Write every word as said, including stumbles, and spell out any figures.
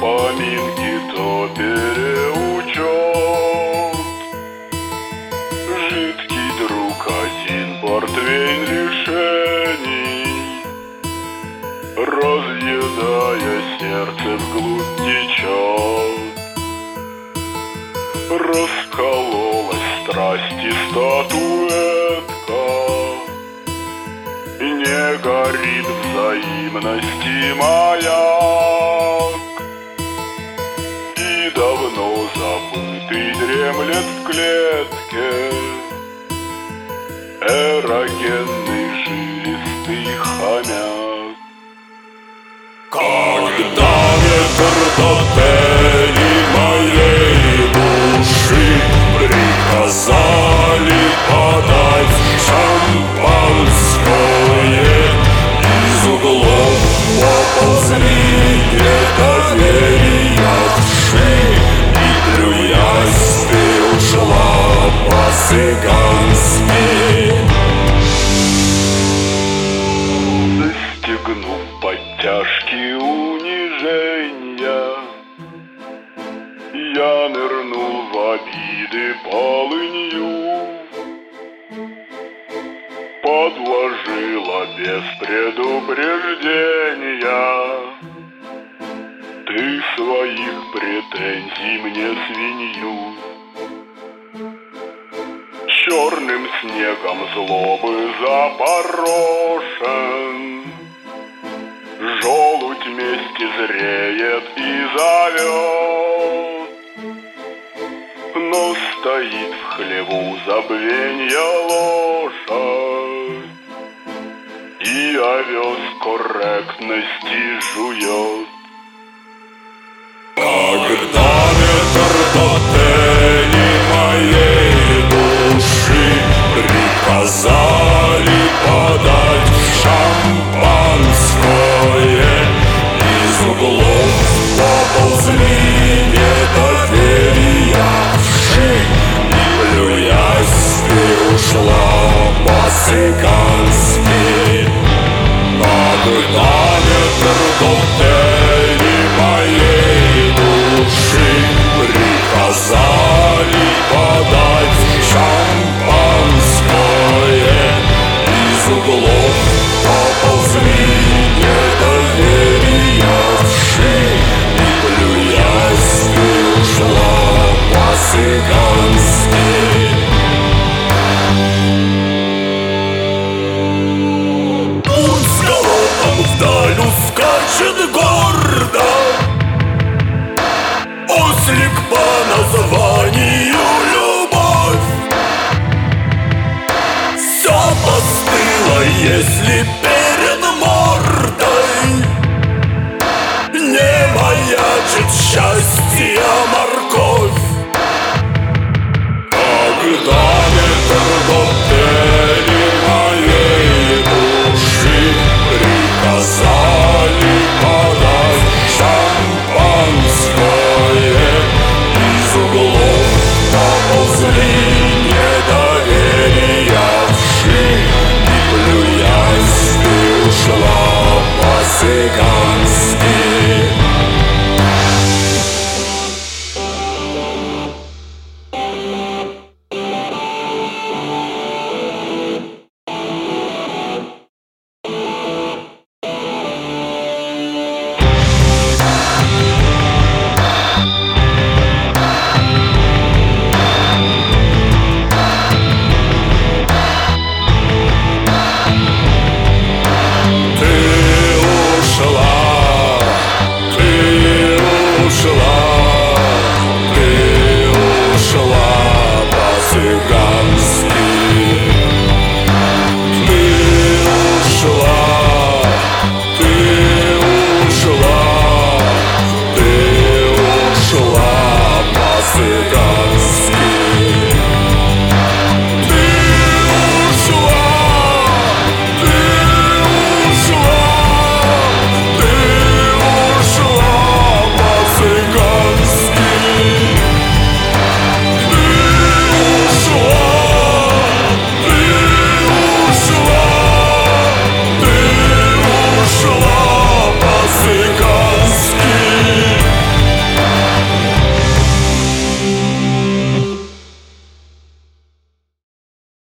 поминки, то переучет. Жидкий друг, один портвейн лишений, разъедая сердце, вглубь течет. Раскололась страсти статуэтка, не горит взаимности маяк, и давно забытый дремлет в клетке эрогенный жилистый хомяк. Когда ветер до тени моей души приказали подать шампанское, из углов поползли недоверия души, и плюясь ты ушла по-цыгански. Застегнув подтяжки унижения, я нырнул в обиды полынью. Подложила без предупреждения ты своих претензий мне свинью. Черным снегом злобы запорошен, желудь мести зреет и зовет, но стоит в хлеву забвенья лошадь, и овес корректности жует. Когда ветер до тени моей души приказали подать шампанское, из углов поползли недоверия души, и плюясь ты ушла по-цыгански. Когда ветер до тени моей души приказали подать шампанское, из углов поползли недоверия души, и плюясь ты ушла по-цыгански. Вдаль ускачет гордо ослик по названию любовь. Все постыло, если